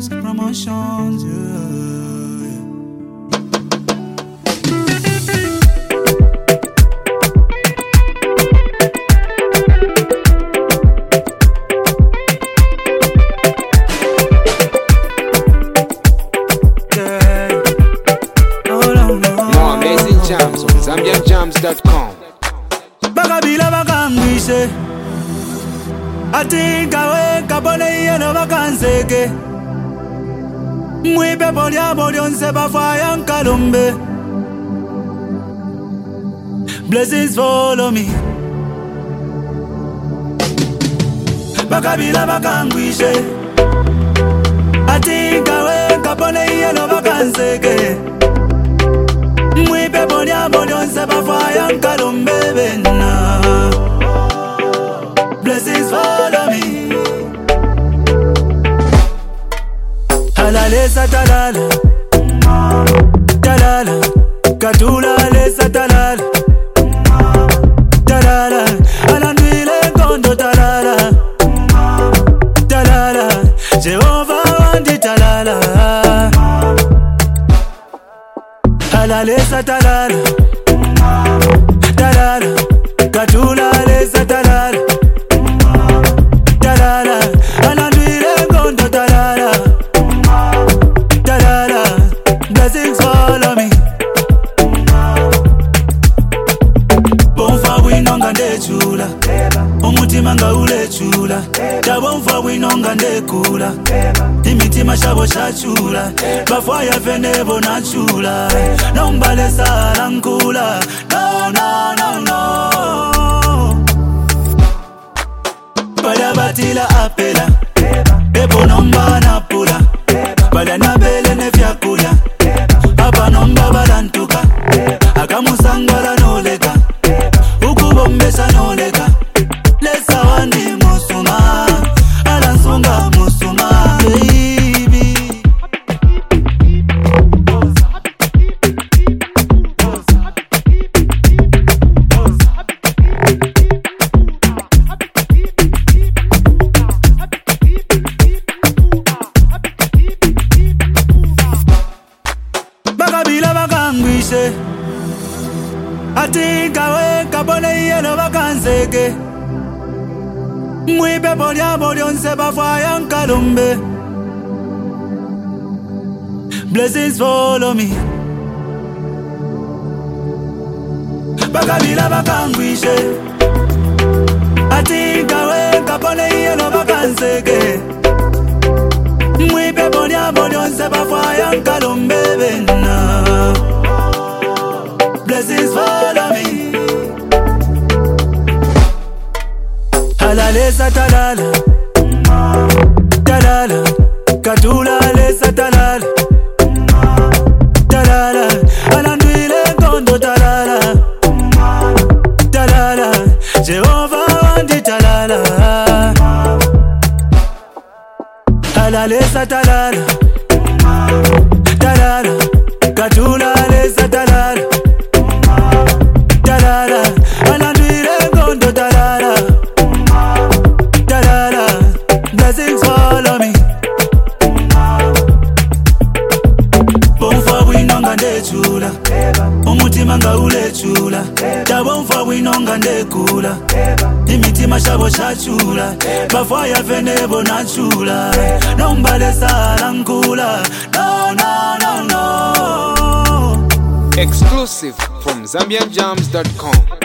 Promotions, yeah. More amazing jams on ZambianJams.com. Bakabila bakangwishe atinga we kabone yeno bakanseke mwipe polya bolyonse bafaya nkalumbe. Blessings follow me. Bakabila bakangwishe atinga we kabone yeno bakanseke mwipe polya bolyonse bafaya nkalumbe bena. Blessings follow me. Halalesa talala, talala, katula lesa talala, talala, alandwile kondo talala, talala, Jehovah wandi talala. Halalesa talala, talala, katula lesa talala, talala, alandwile kondo talala, talala, blessings follow me. Bonfa winonga ndechula, umutima nga ulechula, tabonfa winonga ndekula, imitima shabo shachula, bafaya venebo nachula, nombale sala nkula, no, no, no, no. Bada batila apela, ebo nomba napula, bada nabele ne vyakuya, apa nomba balantuka, akamusangala noleka, ukubombesa noleka, lesa wandi musuma, alansunga musuma, baby. Bakabila bakangwishe atinga we kabone yeno bakanseke mwipe polya bolyonse bafaya nkalumbe. Blessings follow me. Bakabila bakangwishe atinga we kabone yeno bakanseke mwipe polya bolyonse bafaya nkalumbe bena. Blessings follow me. Halalesa talala, talala, katula lesa talala, talala, alandwile kondo talala, talala, Jehovah wandi talala. Halalesa talala, talala, katula lesa talala, talala, alandwile kondo talala, talala, blessings follow me. Bonfa winonga ndechula, umutima nga ulechula, tabonfa winonga ndekula, imitima shabo shachula, bafaya venebo nachula, nombale sala nkula, no, no, no, no. Exclusive from ZambianJams.com.